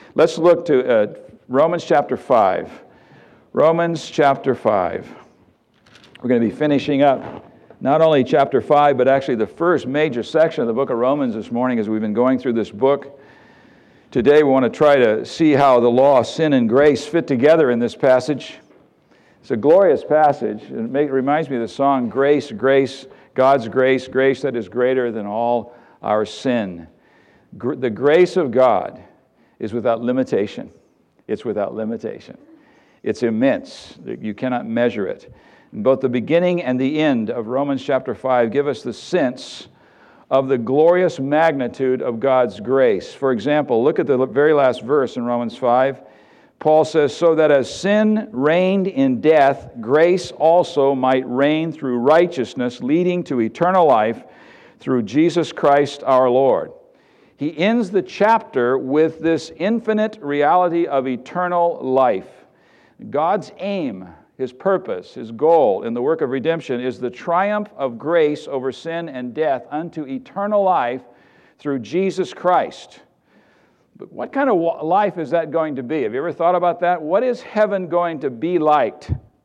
Let's look to Romans chapter 5. Romans chapter 5. We're going to be finishing up not only chapter 5, but actually the first major section of the book of Romans this morning as we've been going through this book. Today we want to try to see how the law, sin, and grace fit together in this passage. It's a glorious passage. It reminds me of the song, Grace, Grace, God's grace, grace that is greater than all our sin. The grace of God is without limitation. It's without limitation. It's immense. You cannot measure it. Both the beginning and the end of Romans chapter 5 give us the sense of the glorious magnitude of God's grace. For example, look at the very last verse in Romans 5. Paul says, so that as sin reigned in death, grace also might reign through righteousness, leading to eternal life through Jesus Christ our Lord. He ends the chapter with this infinite reality of eternal life. God's aim, His purpose, His goal in the work of redemption is the triumph of grace over sin and death unto eternal life through Jesus Christ. But what kind of life is that going to be? Have you ever thought about that? What is heaven going to be like?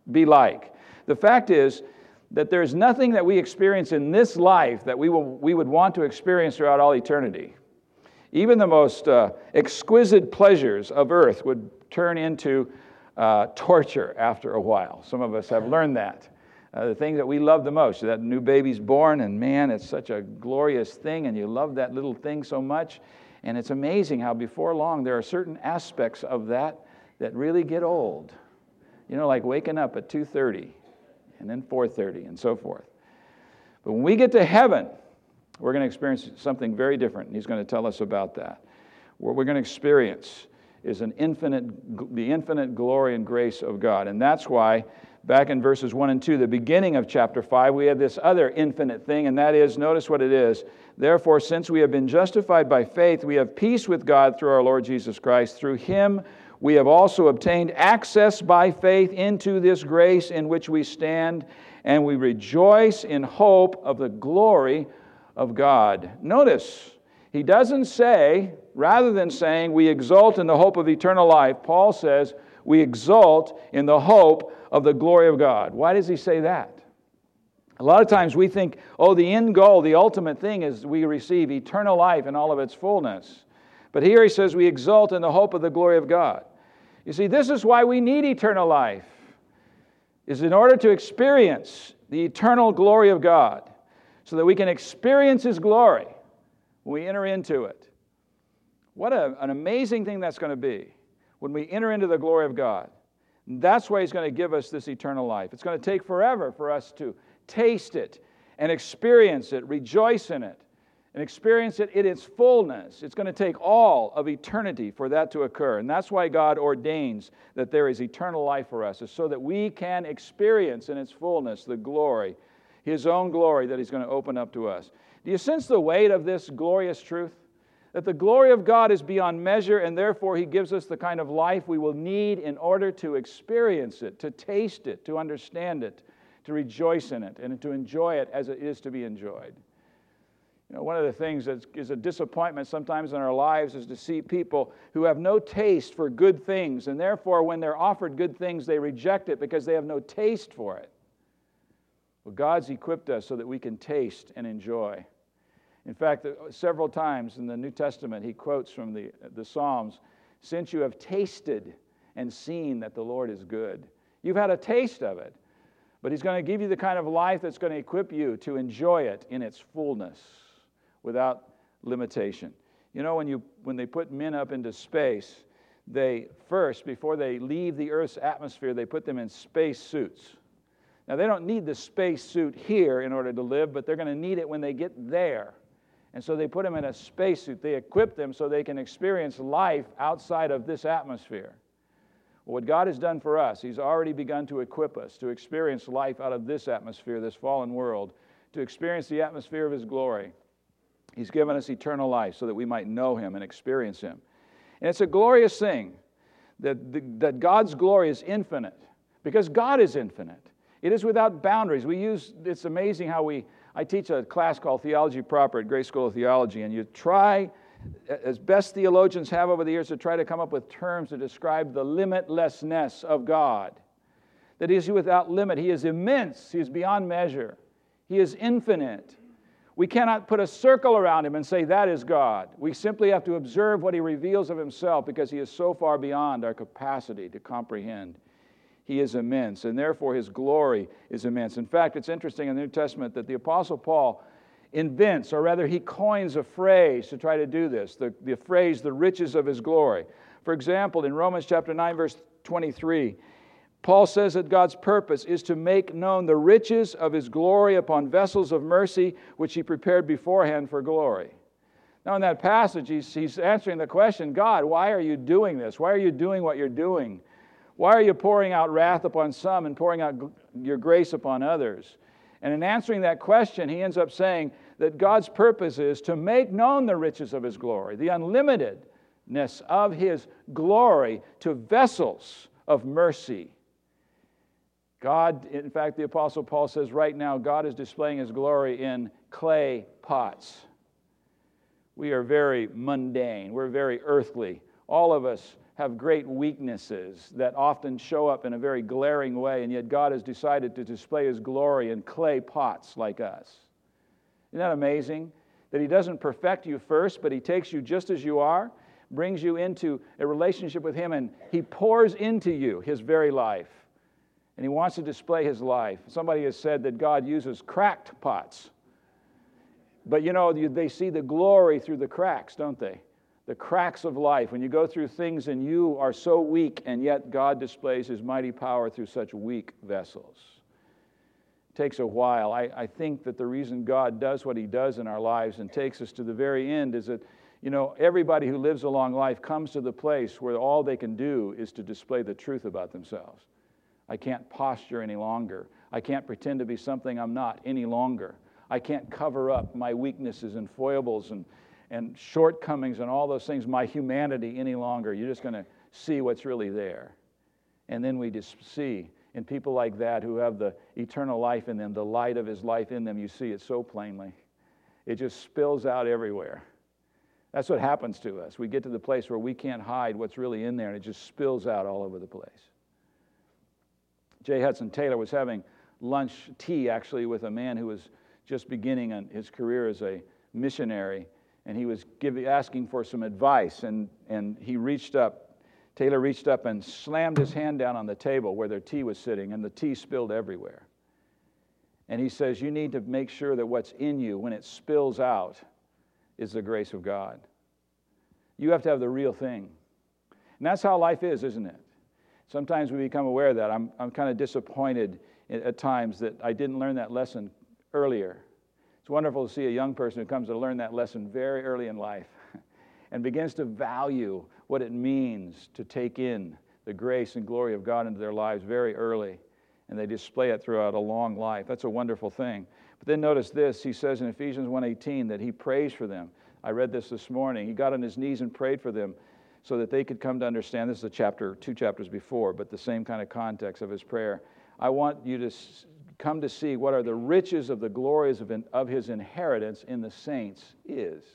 The fact is that there's nothing that we experience in this life that we would want to experience throughout all eternity. Even the most exquisite pleasures of earth would turn into torture after a while. Some of us have learned that. The thing that we love the most, that new baby's born, and man, it's such a glorious thing, and you love that little thing so much. And it's amazing how before long there are certain aspects of that really get old. You know, like waking up at 2:30 and then 4:30 and so forth. But when we get to heaven, we're going to experience something very different. And he's going to tell us about that. What we're going to experience is the infinite glory and grace of God. And that's why back in verses 1 and 2, the beginning of chapter 5, we have this other infinite thing, and that is, notice what it is. Therefore, since we have been justified by faith, we have peace with God through our Lord Jesus Christ. Through Him, we have also obtained access by faith into this grace in which we stand, and we rejoice in hope of the glory of God. Notice, he doesn't say, rather than saying we exult in the hope of eternal life, Paul says we exult in the hope of the glory of God. Why does he say that? A lot of times we think, the end goal, the ultimate thing is we receive eternal life in all of its fullness. But here he says we exult in the hope of the glory of God. You see, this is why we need eternal life, is in order to experience the eternal glory of God, so that we can experience His glory when we enter into it. What an amazing thing that's going to be when we enter into the glory of God. And that's why He's going to give us this eternal life. It's going to take forever for us to taste it and experience it, rejoice in it, and experience it in its fullness. It's going to take all of eternity for that to occur. And that's why God ordains that there is eternal life for us, is so that we can experience in its fullness the glory, His own glory that He's going to open up to us. Do you sense the weight of this glorious truth? That the glory of God is beyond measure, and therefore He gives us the kind of life we will need in order to experience it, to taste it, to understand it, to rejoice in it, and to enjoy it as it is to be enjoyed. You know, one of the things that is a disappointment sometimes in our lives is to see people who have no taste for good things, and therefore when they're offered good things, they reject it because they have no taste for it. Well, God's equipped us so that we can taste and enjoy. In fact, several times in the New Testament, he quotes from the Psalms, since you have tasted and seen that the Lord is good. You've had a taste of it, but He's going to give you the kind of life that's going to equip you to enjoy it in its fullness without limitation. You know, when they put men up into space, they first, before they leave the Earth's atmosphere, they put them in space suits. Now, they don't need the space suit here in order to live, but they're going to need it when they get there. And so they put them in a spacesuit. They equip them so they can experience life outside of this atmosphere. Well, what God has done for us, He's already begun to equip us to experience life out of this atmosphere, this fallen world, to experience the atmosphere of His glory. He's given us eternal life so that we might know Him and experience Him. And it's a glorious thing that God's glory is infinite, because God is infinite. It is without boundaries. It's amazing how I teach a class called Theology Proper at Grace School of Theology, and you try as best theologians have over the years, to try to come up with terms to describe the limitlessness of God. That He is without limit. He is immense. He is beyond measure. He is infinite. We cannot put a circle around Him and say, that is God. We simply have to observe what He reveals of Himself, because He is so far beyond our capacity to comprehend. He is immense, and therefore His glory is immense. In fact, it's interesting in the New Testament that the Apostle Paul invents, or rather he coins a phrase to try to do this, the phrase, the riches of His glory. For example, in Romans chapter 9, verse 23, Paul says that God's purpose is to make known the riches of His glory upon vessels of mercy, which He prepared beforehand for glory. Now in that passage, he's answering the question, God, why are you doing this? Why are you doing what you're doing? Why are you pouring out wrath upon some and pouring out your grace upon others? And in answering that question, he ends up saying that God's purpose is to make known the riches of His glory, the unlimitedness of His glory to vessels of mercy. God, in fact, the Apostle Paul says right now, God is displaying His glory in clay pots. We are very mundane. We're very earthly. All of us have great weaknesses that often show up in a very glaring way, and yet God has decided to display His glory in clay pots like us. Isn't that amazing? That He doesn't perfect you first, but He takes you just as you are, brings you into a relationship with Him, and He pours into you His very life. And He wants to display His life. Somebody has said that God uses cracked pots. But they see the glory through the cracks, don't they? The cracks of life. When you go through things and you are so weak, and yet God displays His mighty power through such weak vessels. It takes a while. I think that the reason God does what He does in our lives and takes us to the very end is that, everybody who lives a long life comes to the place where all they can do is to display the truth about themselves. I can't posture any longer. I can't pretend to be something I'm not any longer. I can't cover up my weaknesses and foibles and shortcomings and all those things, my humanity any longer. You're just going to see what's really there. And then we just see in people like that who have the eternal life in them, the light of His life in them, you see it so plainly. It just spills out everywhere. That's what happens to us. We get to the place where we can't hide what's really in there, and it just spills out all over the place. J. Hudson Taylor was having tea actually with a man who was just beginning his career as a missionary, and he was asking for some advice, and Taylor reached up and slammed his hand down on the table where their tea was sitting, and the tea spilled everywhere. And he says, you need to make sure that what's in you, when it spills out, is the grace of God. You have to have the real thing. And that's how life is, isn't it? Sometimes we become aware of that. I'm kind of disappointed at times that I didn't learn that lesson earlier. It's wonderful to see a young person who comes to learn that lesson very early in life and begins to value what it means to take in the grace and glory of God into their lives very early, and they display it throughout a long life. That's a wonderful thing. But then notice this. He says in Ephesians 1:18 that he prays for them. I read this morning. He got on his knees and prayed for them so that they could come to understand. This is two chapters before, but the same kind of context of his prayer. I want you to come to see what are the riches of the glories of His inheritance in the saints is.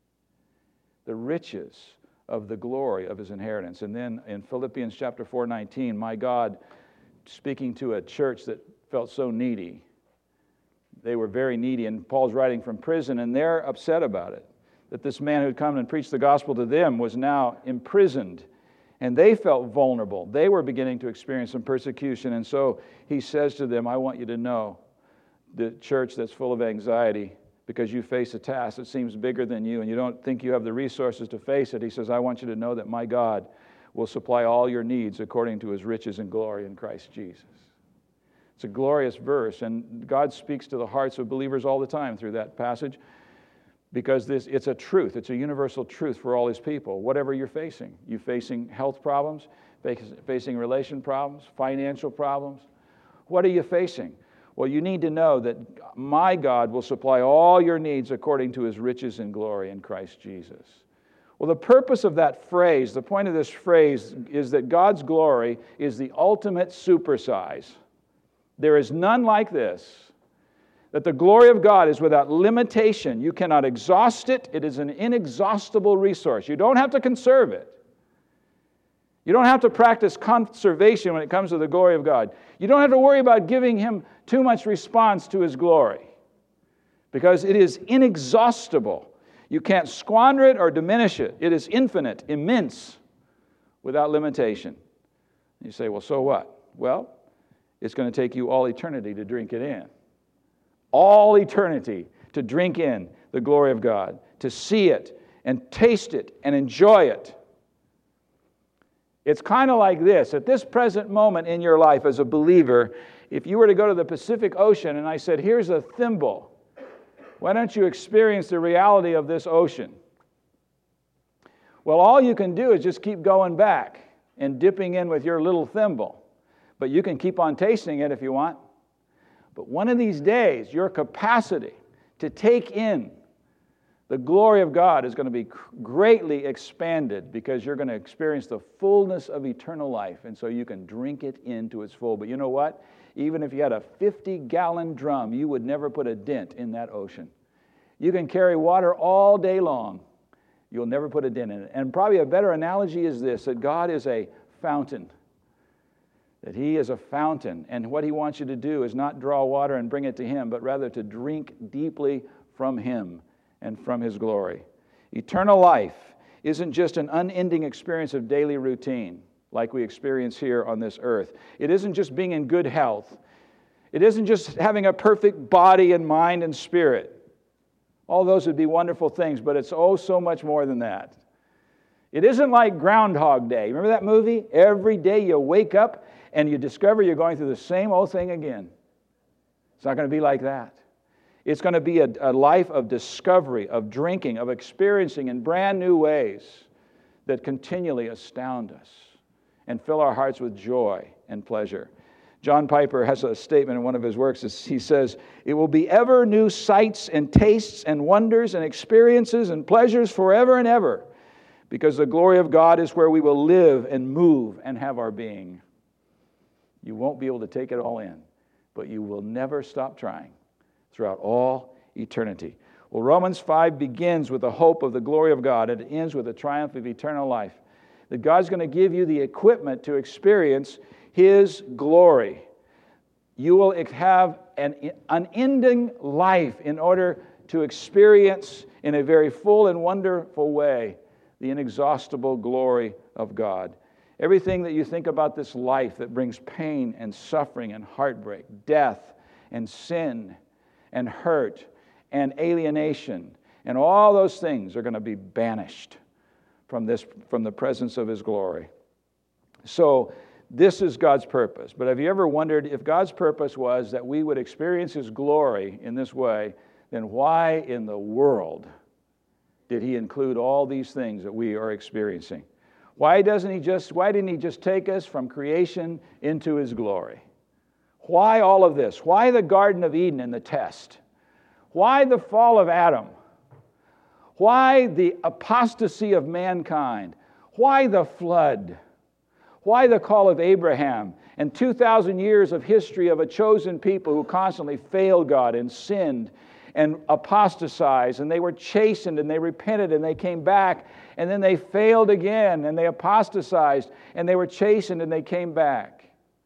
The riches of the glory of His inheritance. And then in Philippians chapter 4:19, my God, speaking to a church that felt so needy. They were very needy, and Paul's writing from prison, and they're upset about it. That this man who had come and preached the gospel to them was now imprisoned. And they felt vulnerable. They were beginning to experience some persecution. And so he says to them, I want you to know, the church that's full of anxiety, because you face a task that seems bigger than you, and you don't think you have the resources to face it. He says, I want you to know that my God will supply all your needs according to His riches and glory in Christ Jesus. It's a glorious verse, and God speaks to the hearts of believers all the time through that passage, because it's a truth. It's a universal truth for all His people. Whatever you're facing. You facing health problems, facing relation problems, financial problems. What are you facing? Well, you need to know that my God will supply all your needs according to His riches and glory in Christ Jesus. Well, the purpose of that phrase, the point of this phrase, is that God's glory is the ultimate supersize. There is none like this. that the glory of God is without limitation. You cannot exhaust it. It is an inexhaustible resource. You don't have to conserve it. You don't have to practice conservation when it comes to the glory of God. You don't have to worry about giving Him too much response to His glory, because it is inexhaustible. You can't squander it or diminish it. It is infinite, immense, without limitation. You say, well, so what? Well, it's going to take you all eternity to drink it in. All eternity to drink in the glory of God, to see it and taste it and enjoy it. It's kind of like this. At this present moment in your life as a believer, if you were to go to the Pacific Ocean and I said, here's a thimble, why don't you experience the reality of this ocean? Well, all you can do is just keep going back and dipping in with your little thimble. But you can keep on tasting it if you want. But one of these days, your capacity to take in the glory of God is going to be greatly expanded, because you're going to experience the fullness of eternal life, and so you can drink it into its full. But you know what? Even if you had a 50-gallon drum, you would never put a dent in that ocean. You can carry water all day long. You'll never put a dent in it. And probably a better analogy is this, that God is a fountain. That He is a fountain, and what He wants you to do is not draw water and bring it to Him, but rather to drink deeply from Him and from His glory. Eternal life isn't just an unending experience of daily routine like we experience here on this earth. It isn't just being in good health. It isn't just having a perfect body and mind and spirit. All those would be wonderful things, but it's oh so much more than that. It isn't like Groundhog Day. Remember that movie? Every day you wake up and you discover you're going through the same old thing again. It's not going to be like that. It's going to be a life of discovery, of drinking, of experiencing in brand new ways that continually astound us and fill our hearts with joy and pleasure. John Piper has a statement in one of his works. He says, "It will be ever new sights and tastes and wonders and experiences and pleasures forever and ever, because the glory of God is where we will live and move and have our being." You won't be able to take it all in, but you will never stop trying throughout all eternity. Well, Romans 5 begins with the hope of the glory of God, and it ends with the triumph of eternal life. That God's going to give you the equipment to experience His glory. You will have an unending life in order to experience in a very full and wonderful way the inexhaustible glory of God. Everything that you think about this life that brings pain and suffering and heartbreak, death and sin and hurt and alienation, and all those things are going to be banished from the presence of His glory. So this is God's purpose. But have you ever wondered, if God's purpose was that we would experience His glory in this way, then why in the world did He include all these things that we are experiencing? Why didn't He just take us from creation into His glory? Why all of this? Why the Garden of Eden and the test? Why the fall of Adam? Why the apostasy of mankind? Why the flood? Why the call of Abraham and 2,000 years of history of a chosen people who constantly failed God and sinned and apostatized, and they were chastened and they repented and they came back, and then they failed again and they apostatized and they were chastened and they came back?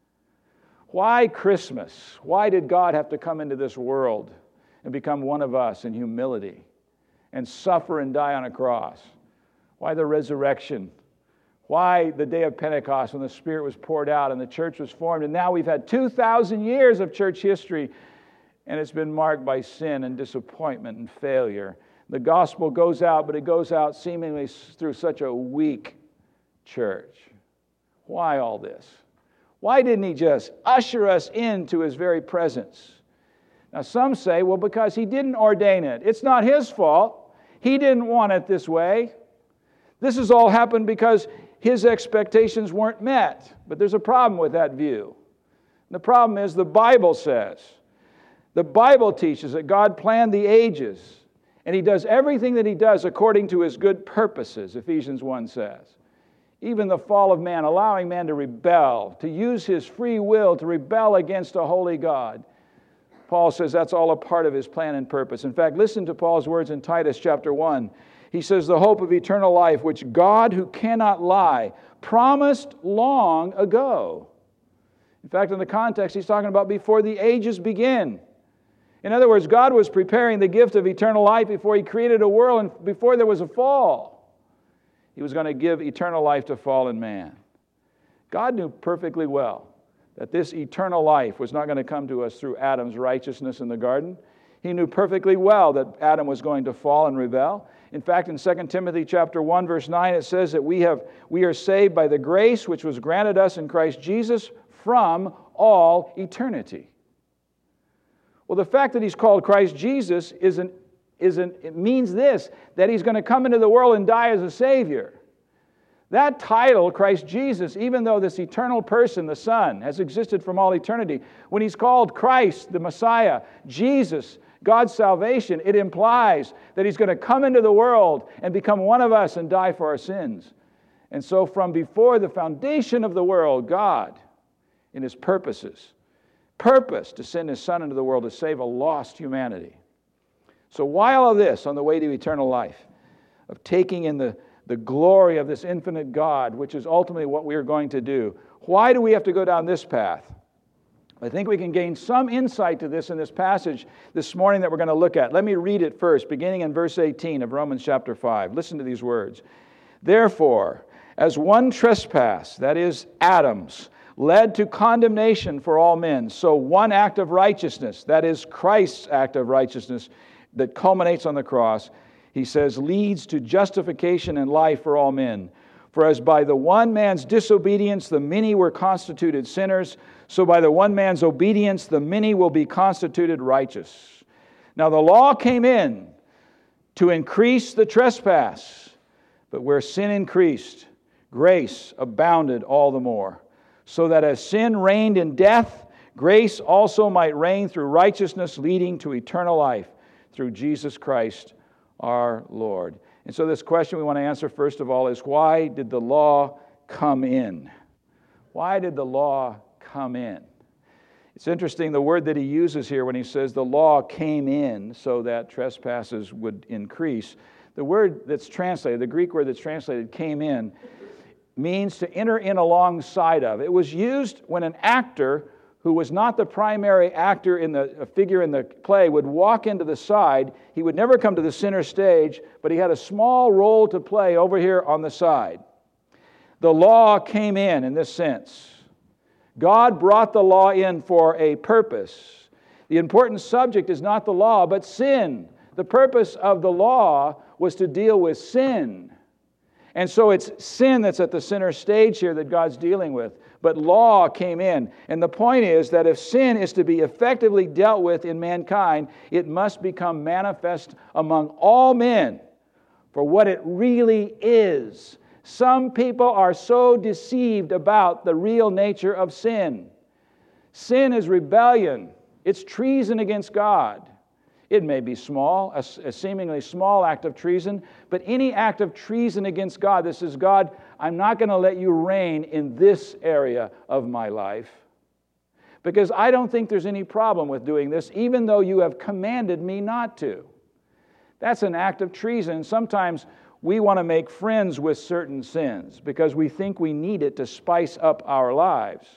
Why Christmas? Why did God have to come into this world and become one of us in humility and suffer and die on a cross? Why the resurrection? Why the day of Pentecost when the Spirit was poured out and the church was formed? And now we've had 2,000 years of church history, and it's been marked by sin and disappointment and failure. The gospel goes out, but it goes out seemingly through such a weak church. Why all this? Why didn't He just usher us into His very presence? Now some say, well, because He didn't ordain it. It's not His fault. He didn't want it this way. This has all happened because His expectations weren't met. But there's a problem with that view. The problem is the Bible says, the Bible teaches that God planned the ages, and He does everything that He does according to His good purposes, Ephesians 1 says. Even the fall of man, allowing man to rebel, to use his free will to rebel against a holy God. Paul says that's all a part of his plan and purpose. In fact, listen to Paul's words in Titus chapter 1. He says, the hope of eternal life, which God, who cannot lie, promised long ago. In fact, in the context, he's talking about before the ages begin. In other words, God was preparing the gift of eternal life before He created a world and before there was a fall. He was going to give eternal life to fallen man. God knew perfectly well that this eternal life was not going to come to us through Adam's righteousness in the garden. He knew perfectly well that Adam was going to fall and rebel. In fact, in 2 Timothy chapter 1, verse 9, it says that we are saved by the grace which was granted us in Christ Jesus from all eternity. Well, the fact that He's called Christ Jesus it means this, that He's going to come into the world and die as a Savior. That title, Christ Jesus, even though this eternal person, the Son, has existed from all eternity, when He's called Christ, the Messiah, Jesus, God's salvation, it implies that He's going to come into the world and become one of us and die for our sins. And so from before the foundation of the world, God, in His purpose to send His Son into the world to save a lost humanity. So why all of this on the way to eternal life? Of taking in the glory of this infinite God, which is ultimately what we are going to do. Why do we have to go down this path? I think we can gain some insight to this in this passage this morning that we're going to look at. Let me read it first, beginning in verse 18 of Romans chapter 5. Listen to these words. Therefore, as one trespass, that is Adam's, led to condemnation for all men, so one act of righteousness, that is Christ's act of righteousness that culminates on the cross, he says, leads to justification and life for all men. For as by the one man's disobedience the many were constituted sinners, so by the one man's obedience the many will be constituted righteous. Now the law came in to increase the trespass, but where sin increased, grace abounded all the more. So that as sin reigned in death, grace also might reign through righteousness, leading to eternal life through Jesus Christ our Lord. And so this question we want to answer first of all is, why did the law come in? Why did the law come in? It's interesting, the word that he uses here when he says the law came in so that trespasses would increase. The word that's translated, the Greek word that's translated came in, means to enter in alongside of. It was used when an actor who was not the primary actor in the figure in the play would walk into the side. He would never come to the center stage, but he had a small role to play over here on the side. The law came in this sense. God brought the law in for a purpose. The important subject is not the law, but sin. The purpose of the law was to deal with sin. And so it's sin that's at the center stage here that God's dealing with. But law came in. And the point is that if sin is to be effectively dealt with in mankind, it must become manifest among all men for what it really is. Some people are so deceived about the real nature of sin. Sin is rebellion. It's treason against God. It may be small, a seemingly small act of treason, but any act of treason against God, this is, God, I'm not going to let you reign in this area of my life because I don't think there's any problem with doing this, even though you have commanded me not to. That's an act of treason. Sometimes we want to make friends with certain sins because we think we need it to spice up our lives.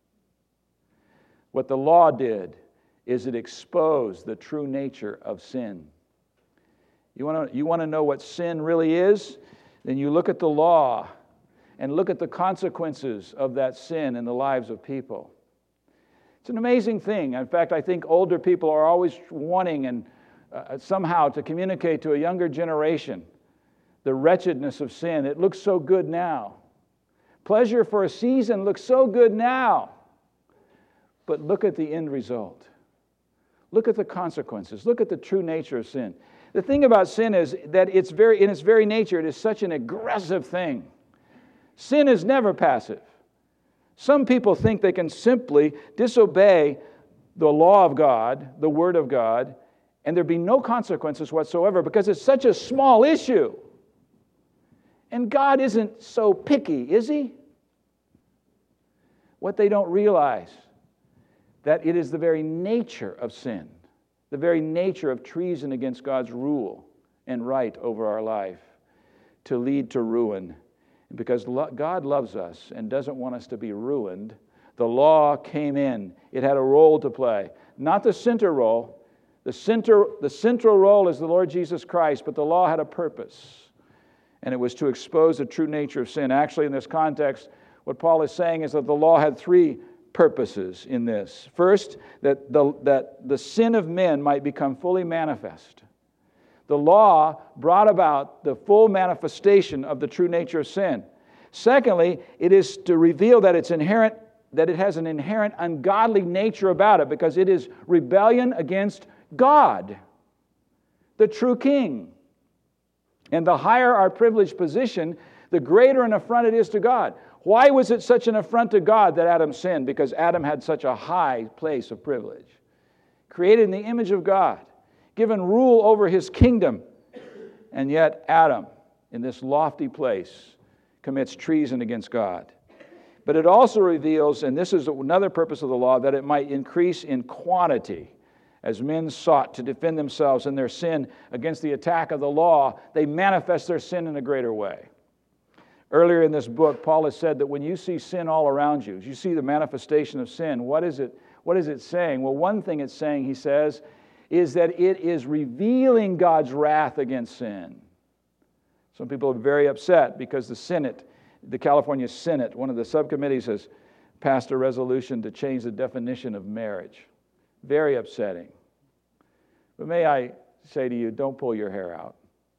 What the law did is it exposed the true nature of sin. You want to know what sin really is? Then you look at the law and look at the consequences of that sin in the lives of people. It's an amazing thing. In fact, I think older people are always wanting and somehow to communicate to a younger generation the wretchedness of sin. It looks so good now. Pleasure for a season looks so good now. But look at the end result. Look at the consequences. Look at the true nature of sin. The thing about sin is that in its very nature, it is such an aggressive thing. Sin is never passive. Some people think they can simply disobey the law of God, the Word of God, and there be no consequences whatsoever because it's such a small issue. And God isn't so picky, is He? What they don't realize, that it is the very nature of sin, the very nature of treason against God's rule and right over our life to lead to ruin. And because God loves us and doesn't want us to be ruined, the law came in. It had a role to play. Not the center role. The central role is the Lord Jesus Christ, but the law had a purpose. And it was to expose the true nature of sin. Actually, in this context, what Paul is saying is that the law had three purposes in this. First, that the sin of men might become fully manifest. The law brought about the full manifestation of the true nature of sin. Secondly, it is to reveal that it has an inherent ungodly nature about it, because it is rebellion against God, the true King. And the higher our privileged position, the greater an affront it is to God. Why was it such an affront to God that Adam sinned? Because Adam had such a high place of privilege. Created in the image of God, given rule over His kingdom. And yet Adam, in this lofty place, commits treason against God. But it also reveals, and this is another purpose of the law, that it might increase in quantity. As men sought to defend themselves in their sin against the attack of the law, they manifest their sin in a greater way. Earlier in this book, Paul has said that when you see sin all around you, as you see the manifestation of sin, what is it saying? Well, one thing it's saying, he says, is that it is revealing God's wrath against sin. Some people are very upset because the California Senate, one of the subcommittees, has passed a resolution to change the definition of marriage. Very upsetting. But may I say to you, don't pull your hair out.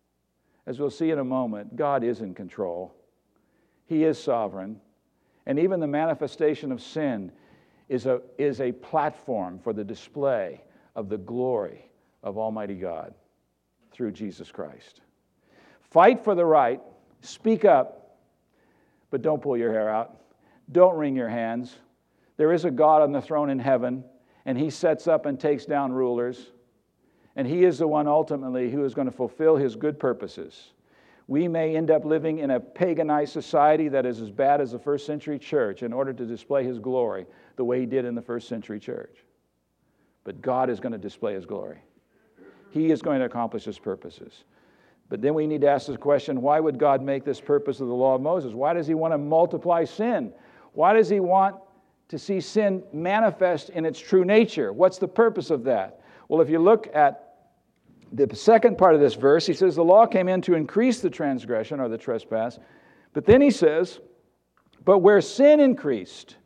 As we'll see in a moment, God is in control. He is sovereign. And even the manifestation of sin is a platform for the display of the glory of Almighty God through Jesus Christ. Fight for the right. Speak up. But don't pull your hair out. Don't wring your hands. There is a God on the throne in heaven, and He sets up and takes down rulers. And He is the one ultimately who is going to fulfill His good purposes. We may end up living in a paganized society that is as bad as the first century church in order to display His glory the way He did in the first century church. But God is going to display His glory. He is going to accomplish His purposes. But then we need to ask the question, why would God make this purpose of the law of Moses? Why does He want to multiply sin? Why does He want to see sin manifest in its true nature? What's the purpose of that? Well, if you look at the second part of this verse, he says the law came in to increase the transgression or the trespass. But then he says, but where sin increased,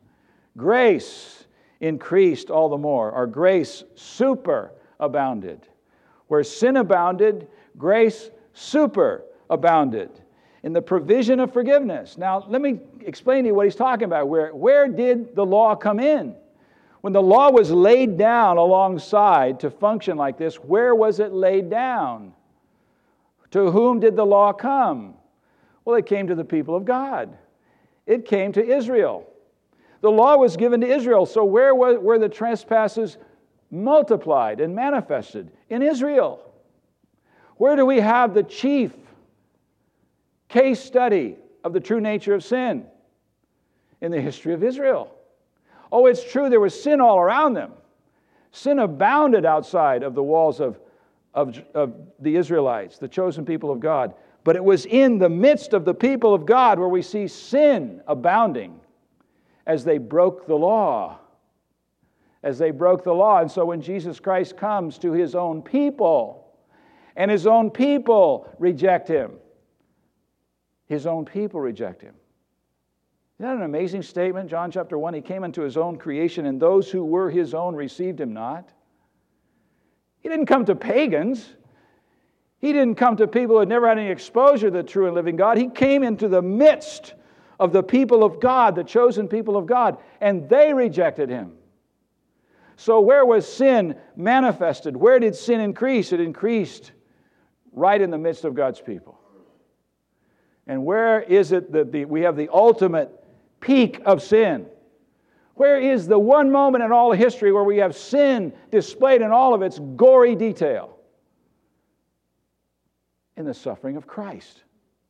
grace increased all the more, or grace superabounded. Where sin abounded, grace superabounded in the provision of forgiveness. Now, let me explain to you what he's talking about. Where did the law come in? When the law was laid down alongside to function like this, where was it laid down? To whom did the law come? Well, it came to the people of God. It came to Israel. The law was given to Israel, so where were the trespasses multiplied and manifested? In Israel. Where do we have the chief case study of the true nature of sin? In the history of Israel. Oh, it's true, there was sin all around them. Sin abounded outside of the walls of the Israelites, the chosen people of God. But it was in the midst of the people of God where we see sin abounding as they broke the law. As they broke the law. And so when Jesus Christ comes to His own people, and His own people reject Him, His own people reject Him. Isn't that an amazing statement? John chapter 1, He came into His own creation, and those who were His own received Him not. He didn't come to pagans. He didn't come to people who had never had any exposure to the true and living God. He came into the midst of the people of God, the chosen people of God, and they rejected Him. So where was sin manifested? Where did sin increase? It increased right in the midst of God's people. And where is it that we have the ultimate peak of sin? Where is the one moment in all of history where we have sin displayed in all of its gory detail? In the suffering of Christ.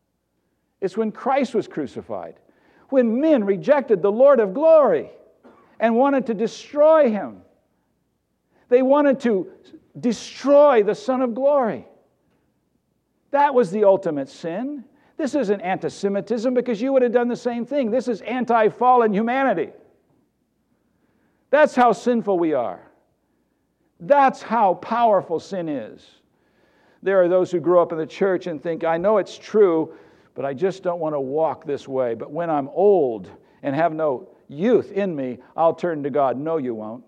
It's when Christ was crucified, when men rejected the Lord of glory and wanted to destroy him. They wanted to destroy the Son of Glory. That was the ultimate sin. This isn't anti-Semitism because you would have done the same thing. This is anti-fallen humanity. That's how sinful we are. That's how powerful sin is. There are those who grow up in the church and think, I know it's true, but I just don't want to walk this way. But when I'm old and have no youth in me, I'll turn to God. No, you won't.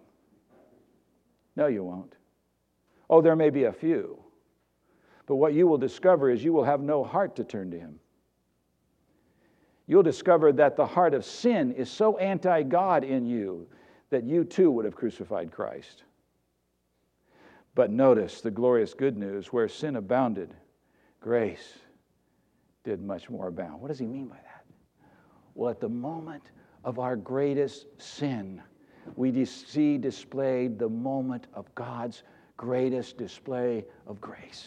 No, you won't. Oh, there may be a few. But what you will discover is you will have no heart to turn to Him. You'll discover that the heart of sin is so anti-God in you that you too would have crucified Christ. But notice the glorious good news, where sin abounded, grace did much more abound. What does he mean by that? Well, at the moment of our greatest sin, we see displayed the moment of God's greatest display of grace.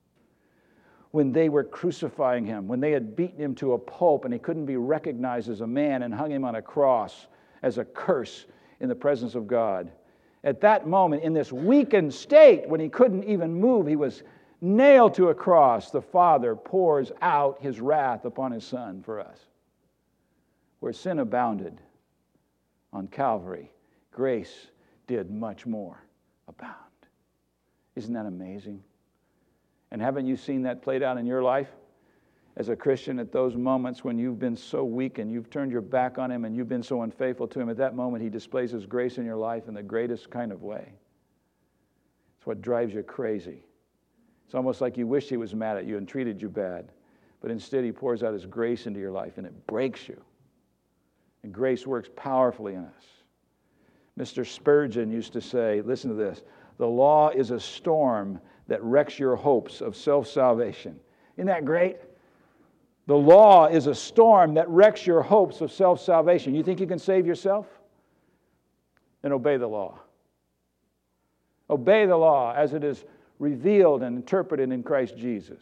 When they were crucifying him, when they had beaten him to a pulp and he couldn't be recognized as a man and hung him on a cross as a curse in the presence of God. At that moment, in this weakened state, when he couldn't even move, he was nailed to a cross. The Father pours out his wrath upon his Son for us. Where sin abounded on Calvary, grace did much more abound. Isn't that amazing? And haven't you seen that played out in your life? As a Christian, at those moments when you've been so weak and you've turned your back on Him and you've been so unfaithful to Him, at that moment He displays His grace in your life in the greatest kind of way. It's what drives you crazy. It's almost like you wish He was mad at you and treated you bad. But instead He pours out His grace into your life and it breaks you. And grace works powerfully in us. Mr. Spurgeon used to say, listen to this, the law is a storm that wrecks your hopes of self-salvation. Isn't that great? The law is a storm that wrecks your hopes of self-salvation. You think you can save yourself? Then obey the law. Obey the law as it is revealed and interpreted in Christ Jesus.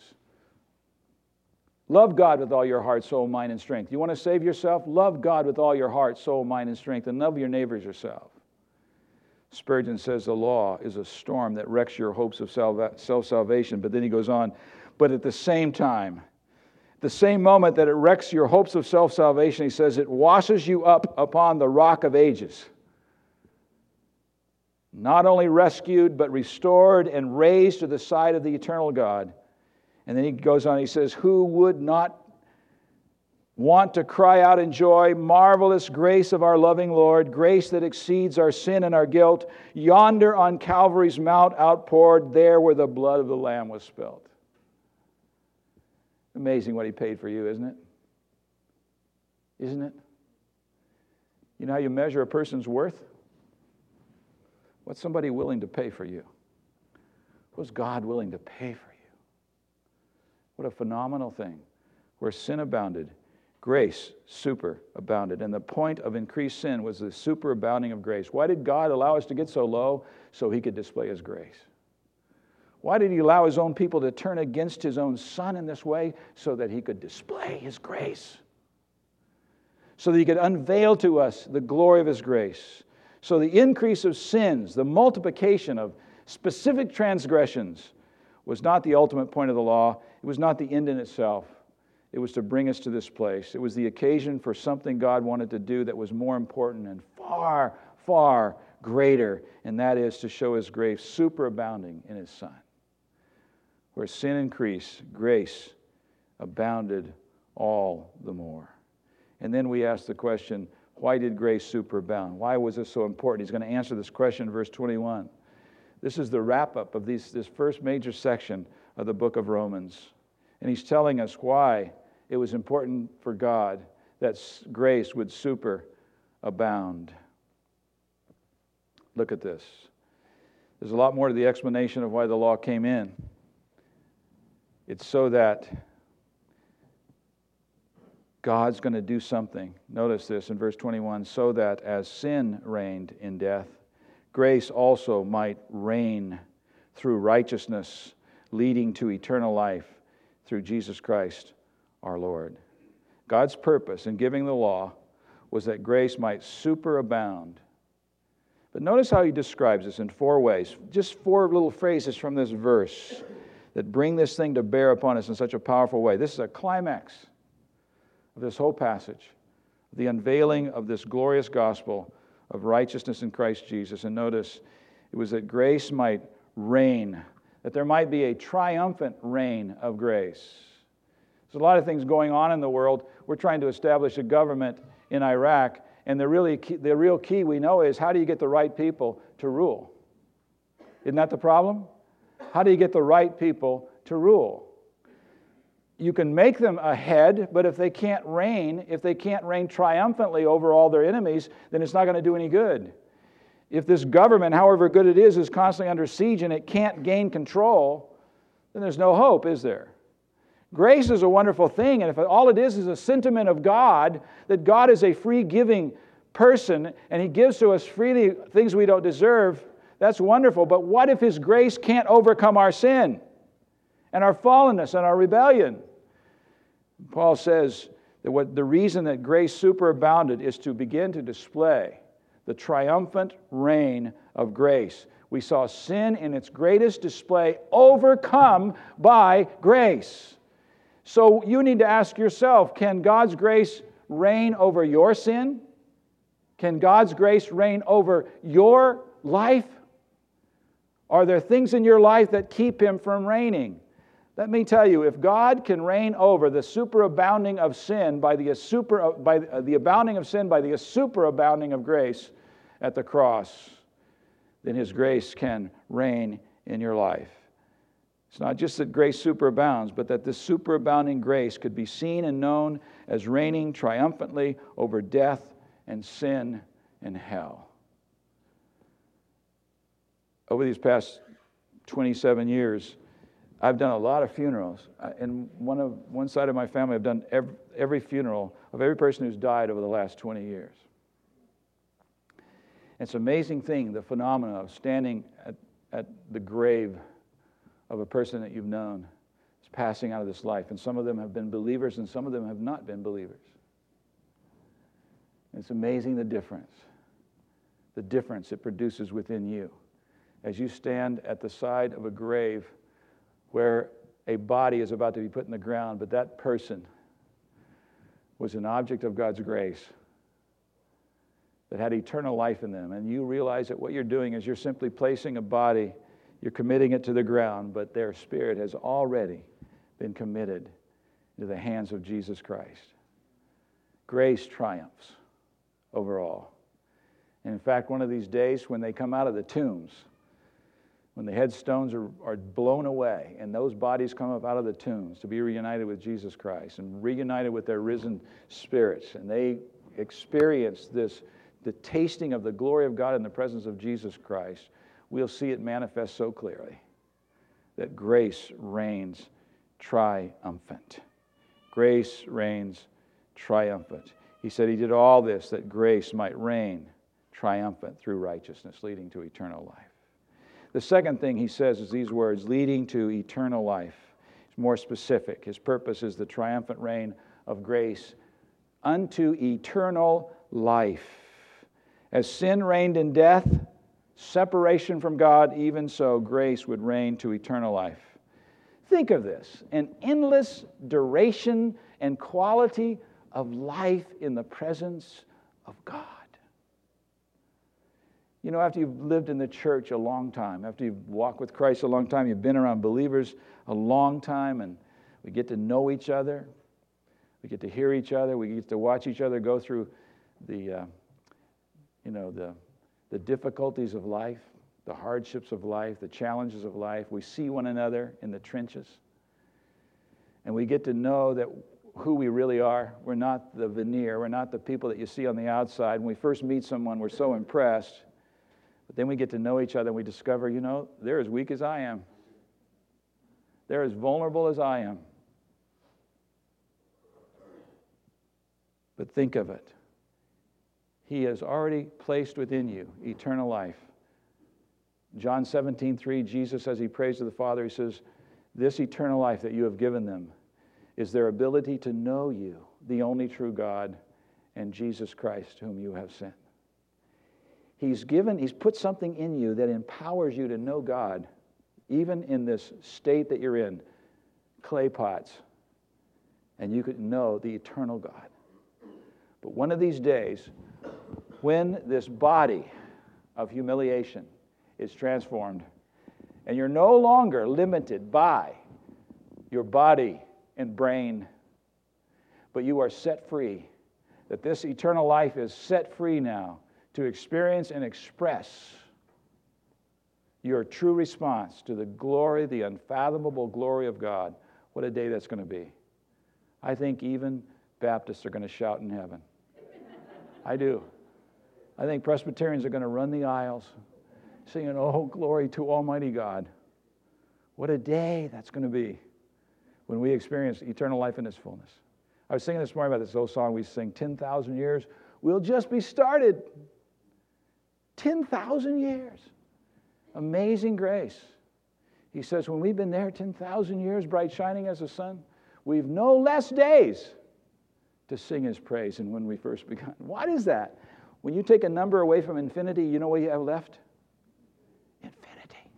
Love God with all your heart, soul, mind, and strength. You want to save yourself? Love God with all your heart, soul, mind, and strength, and love your neighbor as yourself. Spurgeon says the law is a storm that wrecks your hopes of self-salvation. But then he goes on, but at the same time, the same moment that it wrecks your hopes of self-salvation, he says, it washes you up upon the rock of ages. Not only rescued, but restored and raised to the side of the eternal God. And then he goes on, he says, who would not want to cry out in joy, marvelous grace of our loving Lord, grace that exceeds our sin and our guilt, yonder on Calvary's mount outpoured, there where the blood of the Lamb was spilled. Amazing what He paid for you, isn't it? Isn't it? You know how you measure a person's worth? What's somebody willing to pay for you? What's God willing to pay for you? What a phenomenal thing. Where sin abounded, grace superabounded. And the point of increased sin was the superabounding of grace. Why did God allow us to get so low? So He could display His grace. Why did He allow His own people to turn against His own Son in this way? So that He could display His grace. So that He could unveil to us the glory of His grace. So the increase of sins, the multiplication of specific transgressions was not the ultimate point of the law. It was not the end in itself. It was to bring us to this place. It was the occasion for something God wanted to do that was more important and far, far greater, and that is to show His grace superabounding in His Son. Where sin increased, grace abounded all the more. And then we ask the question, why did grace superabound? Why was this so important? He's going to answer this question in verse 21. This is the wrap-up of this first major section of the book of Romans. And he's telling us why it was important for God that grace would superabound. Look at this. There's a lot more to the explanation of why the law came in. It's so that God's going to do something. Notice this in verse 21, so that as sin reigned in death, grace also might reign through righteousness, leading to eternal life through Jesus Christ our Lord. God's purpose in giving the law was that grace might superabound But notice how he describes this in 4 ways. Just 4 little phrases from this verse that bring this thing to bear upon us in such a powerful way. This is a climax of this whole passage, the unveiling of this glorious gospel of righteousness in Christ Jesus. And notice, it was that grace might reign, that there might be a triumphant reign of grace. There's a lot of things going on in the world. We're trying to establish a government in Iraq, and the real key we know is, how do you get the right people to rule? Isn't that the problem? How do you get the right people to rule? You can make them a head, but if they can't reign triumphantly over all their enemies, then it's not going to do any good. If this government, however good it is constantly under siege and it can't gain control, then there's no hope, is there? Grace is a wonderful thing, and if all it is a sentiment of God, that God is a free-giving person, and He gives to us freely things we don't deserve, that's wonderful. But what if His grace can't overcome our sin and our fallenness and our rebellion? Paul says that the reason that grace superabounded is to begin to display the triumphant reign of grace. We saw sin in its greatest display overcome by grace. So you need to ask yourself, can God's grace reign over your sin? Can God's grace reign over your life? Are there things in your life that keep Him from reigning? Let me tell you, if God can reign over the superabounding of sin by the abounding of sin by the superabounding of grace at the cross, then His grace can reign in your life. It's not just that grace superabounds, but that this superabounding grace could be seen and known as reigning triumphantly over death and sin and hell. Over these past 27 years, I've done a lot of funerals. In one side of my family, I've done every funeral of every person who's died over the last 20 years. It's an amazing thing, the phenomena of standing at the grave of a person that you've known is passing out of this life. And some of them have been believers and some of them have not been believers. It's amazing the difference it produces within you as you stand at the side of a grave where a body is about to be put in the ground, but that person was an object of God's grace that had eternal life in them. And you realize that what you're doing is you're simply placing a body, you're committing it to the ground, but their spirit has already been committed into the hands of Jesus Christ. Grace triumphs over all. And in fact, one of these days when they come out of the tombs, when the headstones are blown away and those bodies come up out of the tombs to be reunited with Jesus Christ and reunited with their risen spirits, and they experience the tasting of the glory of God in the presence of Jesus Christ, we'll see it manifest so clearly that grace reigns triumphant. Grace reigns triumphant. He said He did all this that grace might reign triumphant through righteousness, leading to eternal life. The second thing he says is these words, leading to eternal life. It's more specific. His purpose is the triumphant reign of grace unto eternal life. As sin reigned in death, separation from God, even so grace would reign to eternal life. Think of this, an endless duration and quality of life in the presence of God. You know, after you've lived in the church a long time, after you've walked with Christ a long time, you've been around believers a long time, and we get to know each other, we get to hear each other, we get to watch each other go through the difficulties of life, the hardships of life, the challenges of life. We see one another in the trenches, and we get to know that who we really are. We're not the veneer. We're not the people that you see on the outside. When we first meet someone, we're so impressed. But then we get to know each other and we discover, they're as weak as I am. They're as vulnerable as I am. But think of it. He has already placed within you eternal life. John 17:3, Jesus, as He prays to the Father, He says, this eternal life that you have given them is their ability to know you, the only true God, and Jesus Christ, whom you have sent. He's put something in you that empowers you to know God, even in this state that you're in, clay pots, and you could know the eternal God. But one of these days, when this body of humiliation is transformed, and you're no longer limited by your body and brain, but you are set free, that this eternal life is set free now to experience and express your true response to the glory, the unfathomable glory of God. What a day that's going to be. I think even Baptists are going to shout in heaven. I do. I think Presbyterians are going to run the aisles singing, "Oh, glory to Almighty God." What a day that's going to be when we experience eternal life in its fullness. I was singing this morning about this old song we sing, 10,000 years. We'll just be started. 10,000 years. Amazing grace. He says, when we've been there 10,000 years, bright shining as the sun, we've no less days to sing His praise than when we first began. What is that? When you take a number away from infinity, you know what you have left? Infinity.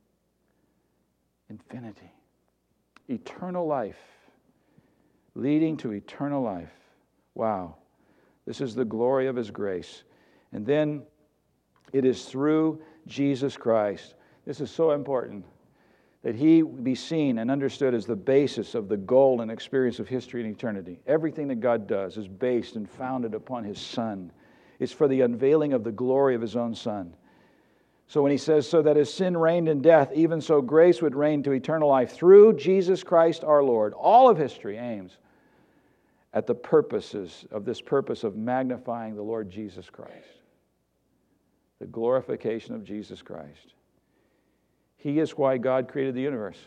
Infinity. Eternal life. Leading to eternal life. Wow. This is the glory of His grace. And then it is through Jesus Christ. This is so important that He be seen and understood as the basis of the goal and experience of history and eternity. Everything that God does is based and founded upon His Son. It's for the unveiling of the glory of His own Son. So when He says, so that as sin reigned in death, even so grace would reign to eternal life through Jesus Christ our Lord. All of history aims at the purposes of this purpose of magnifying the Lord Jesus Christ. The glorification of Jesus Christ. He is why God created the universe.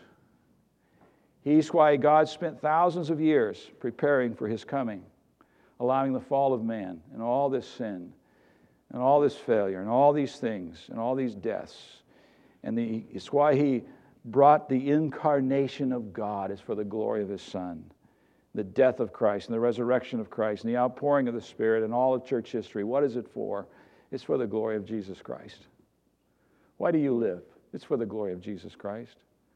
He's why God spent thousands of years preparing for His coming, allowing the fall of man and all this sin and all this failure and all these things and all these deaths. And it's why He brought the incarnation of God is for the glory of His Son. The death of Christ and the resurrection of Christ and the outpouring of the Spirit and all of church history. What is it for? It's for the glory of Jesus Christ. Why do you live? It's for the glory of Jesus Christ.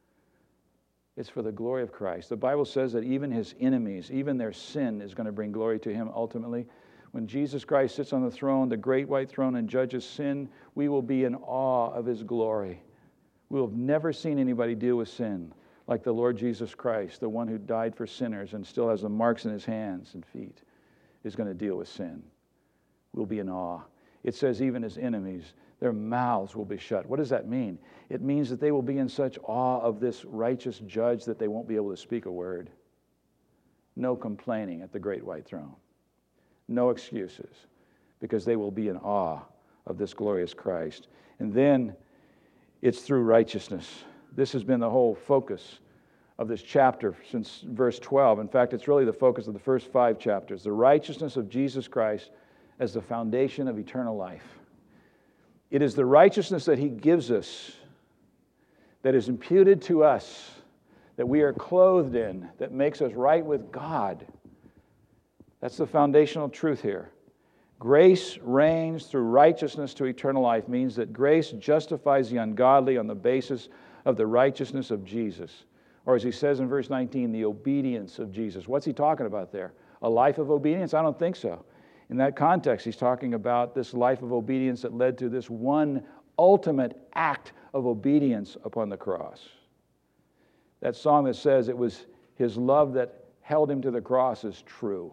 It's for the glory of Christ. The Bible says that even His enemies, even their sin is going to bring glory to Him ultimately. When Jesus Christ sits on the throne, the great white throne, and judges sin, we will be in awe of His glory. We will have never seen anybody deal with sin like the Lord Jesus Christ, the one who died for sinners and still has the marks in His hands and feet, is going to deal with sin. We'll be in awe. It says even His enemies, their mouths will be shut. What does that mean? It means that they will be in such awe of this righteous judge that they won't be able to speak a word. No complaining at the great white throne. No excuses, because they will be in awe of this glorious Christ. And then it's through righteousness. This has been the whole focus of this chapter since verse 12. In fact, it's really the focus of the first 5 chapters. The righteousness of Jesus Christ as the foundation of eternal life. It is the righteousness that He gives us, that is imputed to us, that we are clothed in, that makes us right with God. That's the foundational truth here. Grace reigns through righteousness to eternal life means that grace justifies the ungodly on the basis of the righteousness of Jesus. Or as he says in verse 19, the obedience of Jesus. What's he talking about there? A life of obedience? I don't think so. In that context, he's talking about this life of obedience that led to this one ultimate act of obedience upon the cross. That song that says it was His love that held Him to the cross is true.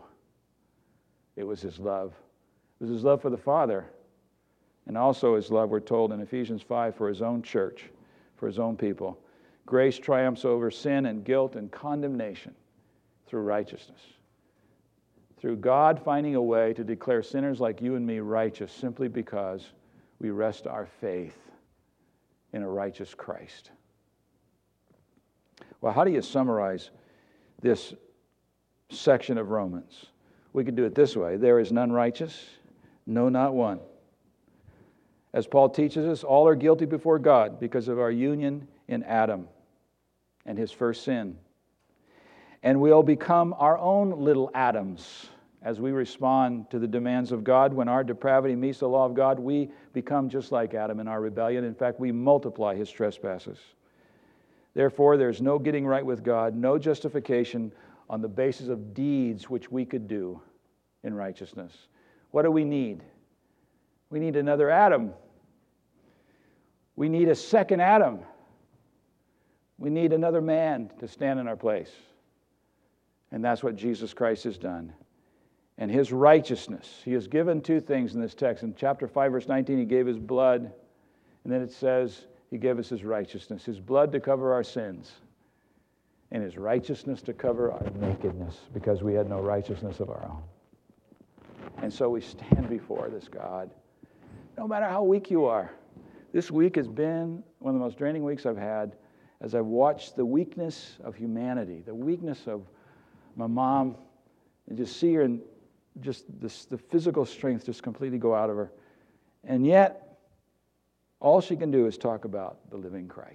It was His love. It was His love for the Father. And also His love, we're told in Ephesians 5, for His own church, for His own people. Grace triumphs over sin and guilt and condemnation through righteousness. Through God finding a way to declare sinners like you and me righteous simply because we rest our faith in a righteous Christ. Well, how do you summarize this section of Romans? We could do it this way. There is none righteous, no, not one. As Paul teaches us, all are guilty before God because of our union in Adam and his first sin. And we'll become our own little Adams As we respond to the demands of God, when our depravity meets the law of God, we become just like Adam in our rebellion. In fact, we multiply his trespasses. Therefore, there's no getting right with God, no justification on the basis of deeds which we could do in righteousness. What do we need? We need another Adam. We need a second Adam. We need another man to stand in our place. And that's what Jesus Christ has done. And his righteousness. He has given two things in this text. In chapter 5, verse 19, he gave his blood. And then it says he gave us his righteousness. His blood to cover our sins. And his righteousness to cover our nakedness, because we had no righteousness of our own. And so we stand before this God, no matter how weak you are. This week has been one of the most draining weeks I've had as I've watched the weakness of humanity, the weakness of my mom, and just see her and just the physical strength just completely go out of her. And yet, all she can do is talk about the living Christ.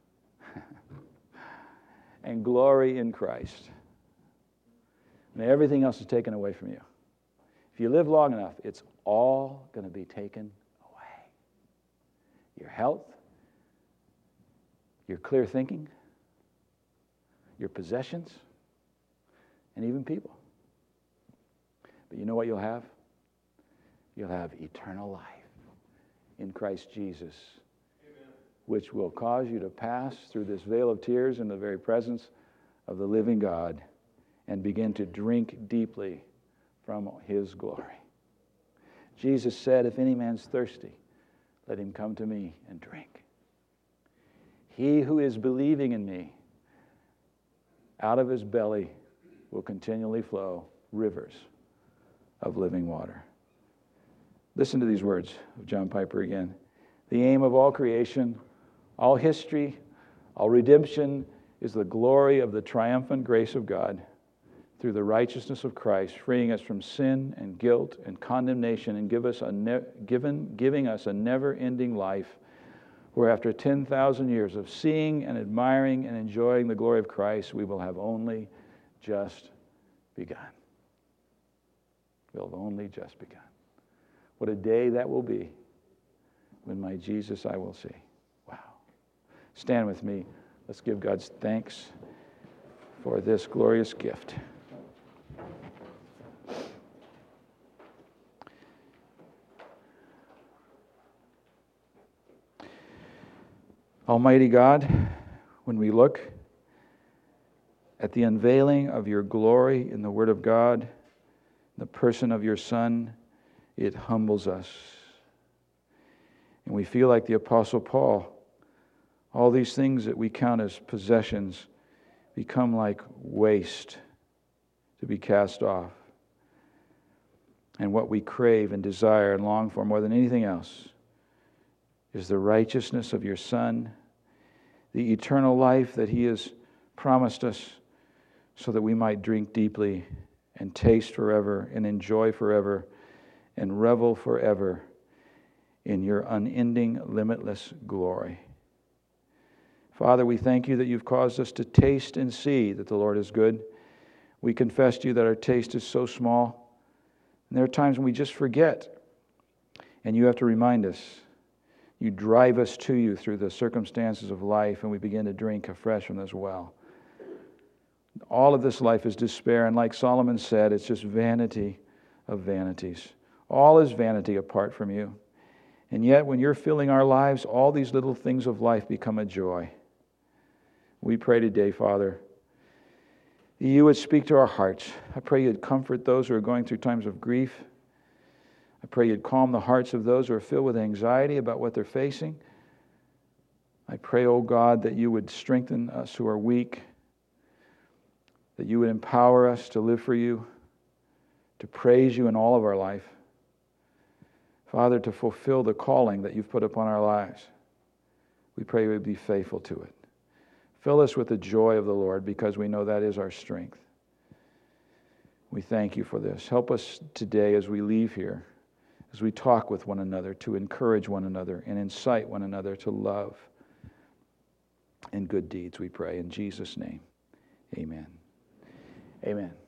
And glory in Christ. And everything else is taken away from you. If you live long enough, it's all going to be taken away. Your health, your clear thinking, your possessions, and even people. But you know what you'll have? You'll have eternal life in Christ Jesus, amen, which will cause you to pass through this veil of tears in the very presence of the living God and begin to drink deeply from his glory. Jesus said, if any man's thirsty, let him come to me and drink. He who is believing in me, out of his belly will continually flow rivers of living water. Listen to these words of John Piper again. The aim of all creation, all history, all redemption is the glory of the triumphant grace of God through the righteousness of Christ, freeing us from sin and guilt and condemnation and giving us a never-ending life where after 10,000 years of seeing and admiring and enjoying the glory of Christ, we will have only just begun. We'll have only just begun. What a day that will be when my Jesus I will see. Wow. Stand with me. Let's give God's thanks for this glorious gift. Almighty God, when we look at the unveiling of your glory in the Word of God, the person of your Son, it humbles us. And we feel like the Apostle Paul. All these things that we count as possessions become like waste to be cast off. And what we crave and desire and long for more than anything else is the righteousness of your Son, the eternal life that he has promised us so that we might drink deeply and taste forever and enjoy forever and revel forever in your unending, limitless glory. Father, we thank you that you've caused us to taste and see that the Lord is good. We confess to you that our taste is so small. And there are times when we just forget. And you have to remind us. You drive us to you through the circumstances of life, and we begin to drink afresh from this well. All of this life is despair, and like Solomon said, it's just vanity of vanities. All is vanity apart from you. And yet, when you're filling our lives, all these little things of life become a joy. We pray today, Father, that you would speak to our hearts. I pray you'd comfort those who are going through times of grief. I pray you'd calm the hearts of those who are filled with anxiety about what they're facing. I pray, oh God, that you would strengthen us who are weak, that you would empower us to live for you, to praise you in all of our life. Father, to fulfill the calling that you've put upon our lives. We pray you would be faithful to it. Fill us with the joy of the Lord, because we know that is our strength. We thank you for this. Help us today as we leave here, as we talk with one another, to encourage one another and incite one another to love and good deeds, we pray. In Jesus' name, amen. Amen.